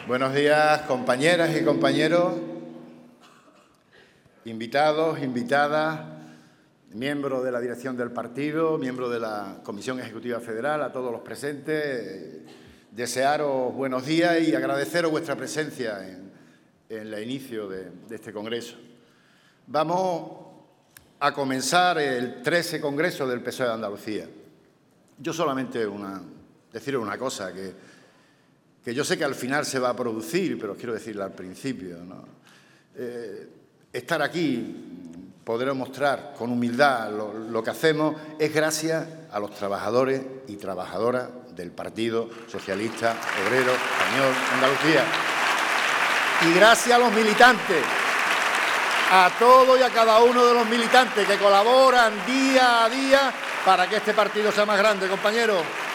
Buenos días, compañeras y compañeros, invitados, invitadas, miembros de la dirección del partido, miembros de la Comisión Ejecutiva Federal, a todos los presentes, desearos buenos días y agradeceros vuestra presencia en el inicio de este congreso. Vamos a comenzar el 13 Congreso del PSOE de Andalucía. Yo solamente deciros una cosa, que yo sé que al final se va a producir, pero quiero decirla al principio, ¿no? Estar aquí, poder mostrar con humildad lo que hacemos, es gracias a los trabajadores y trabajadoras del Partido Socialista Obrero Español Andalucía. Y gracias a los militantes, a todos y a cada uno de los militantes que colaboran día a día para que este partido sea más grande, compañeros.